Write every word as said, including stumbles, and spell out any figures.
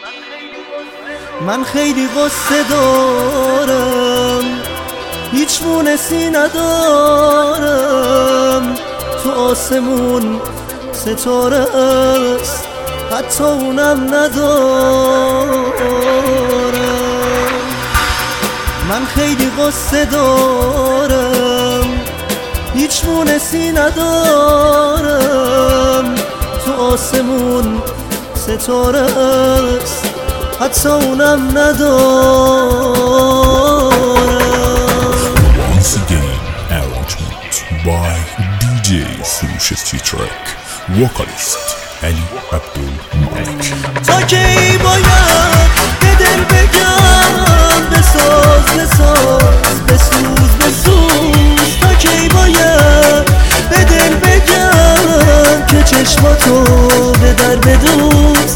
من خیلی قصه دارم، هیچ مونسی ندارم. تو آسمون ستاره است، حتی اونم ندارم. من خیلی قصه دارم، هیچ مونسی ندارم. تو آسمون ستاره است، حتی اونم ندارم. Once again, arrangement by دی جی سروش استریترک، وکالیست علی عبدالمالک. تا کی باید به دل بگم بساز بساز بسوز بسوز؟ تا کی باید به دل بگم که چشماتو به در بدون؟